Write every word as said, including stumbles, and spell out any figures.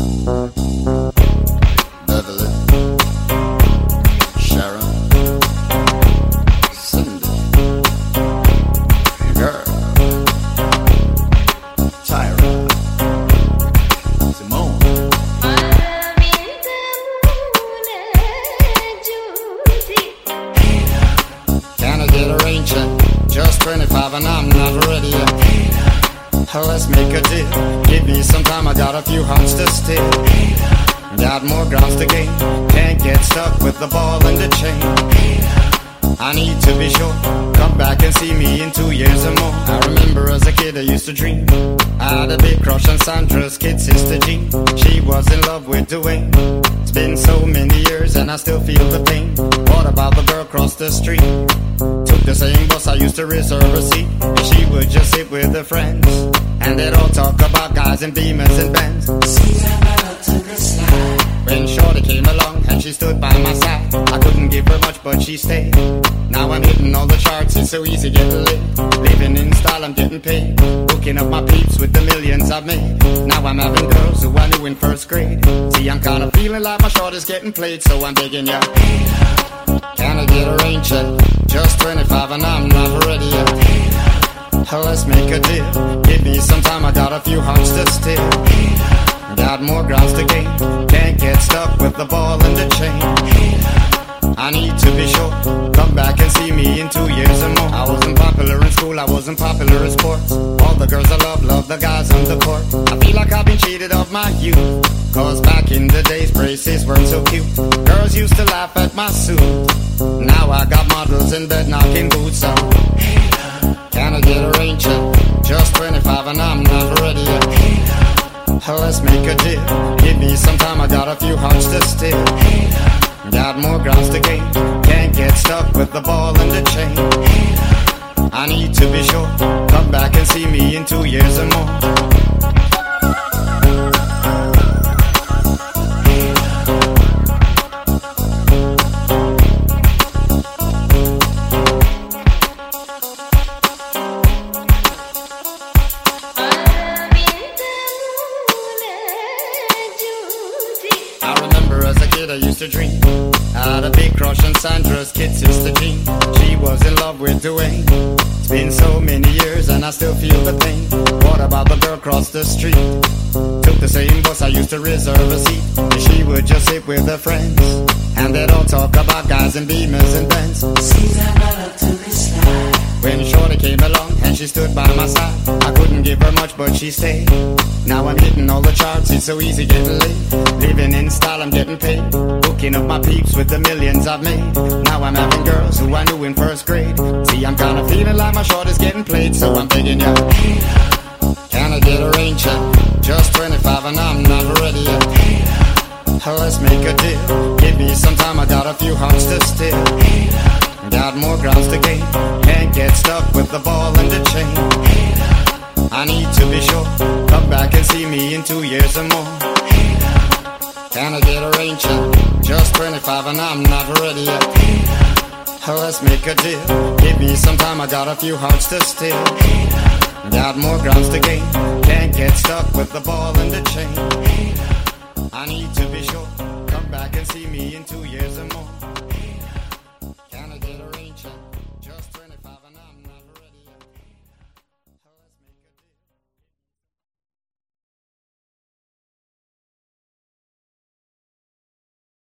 Beverly, Sharon, Cindy, girl, Tyra, Simone. Can I get a rain check? Just twenty-five and I'm not ready yet. Let's make a deal. Give me some time, I got a few hearts to steal. Got more grounds to gain. Can't get stuck with the ball and the chain. I need to be sure. Come back and see me in two years or more. I remember as a kid I used to dream. I had a big crush on Sandra's kid sister Jean. She was in love with Dwayne. It's been so many years and I still feel the pain. What about the girl across the street? Took the same bus, I used to reserve a seat. And she would just sit with her friends, and they'd all talk about guys and Beamers and Benz. When Shorty came along and she stood by my side, I couldn't give her much but she stayed. Now I'm hitting all the charts, it's so easy getting laid. Living in style, I'm getting paid. Hooking up my peeps with the millions I've made. Now I'm having girls who I knew in first grade. See, I'm kinda feeling like my shorty's getting played, so I'm begging ya. Can I get a rain check? Just twenty-five and I'm not ready yet. Let's make a deal. Give me some time, I got a few hearts to steal. Got more grounds to gain. Can't get stuck with the ball and the chain. I need to be sure. Come back and see me in two years or more. I wasn't popular in school, I wasn't popular in sports. All the girls I love, love the guys on the court. I feel like I've been cheated of my youth, cause back in the days braces weren't so cute. Girls used to laugh at my suit. Now I got models in bed knocking boots out. Can I get a rain check? Just twenty-five and I'm not ready yet. Let's make a deal. Give me some time, I got a few hearts to steal. Got more grounds to gain. Can't get stuck with the ball and the chain. I need to be sure. Come back and see me in two years or more. As a kid I used to dream. I had a big crush on Sandra's kid sister Jean. She was in love with Dwayne. It's been so many years and I still feel the pain. What about the girl across the street? Took the same bus, I used to reserve a seat. And she would just sit with her friends, and they'd all talk about guys and Beamers and Benz. When Shorty came along and she stood by my side, I couldn't give her much but she stayed. Now I'm hitting all the charts, it's so easy getting laid. Living in style, I'm getting paid. Hooking up my peeps with the millions I've made. Now I'm having girls who I knew in first grade. See, I'm kinda feeling like my shorty's getting played, so I'm begging ya. Can I get a rain check? Just twenty-five and I'm not ready yet. Let's make a deal. Give me some time, I got a few hearts to steal. Got more grounds to gain. Can't get stuck with the ball and the chain. I need to be sure. Come back and see me in two years or more. Can I get a rain check? Just twenty-five and I'm not ready yet. Let's make a deal. Give me some time, I got a few hearts to steal. Got more grounds to gain. Can't get stuck with the ball and the chain. I need to be sure. Come back and see me in two years or more.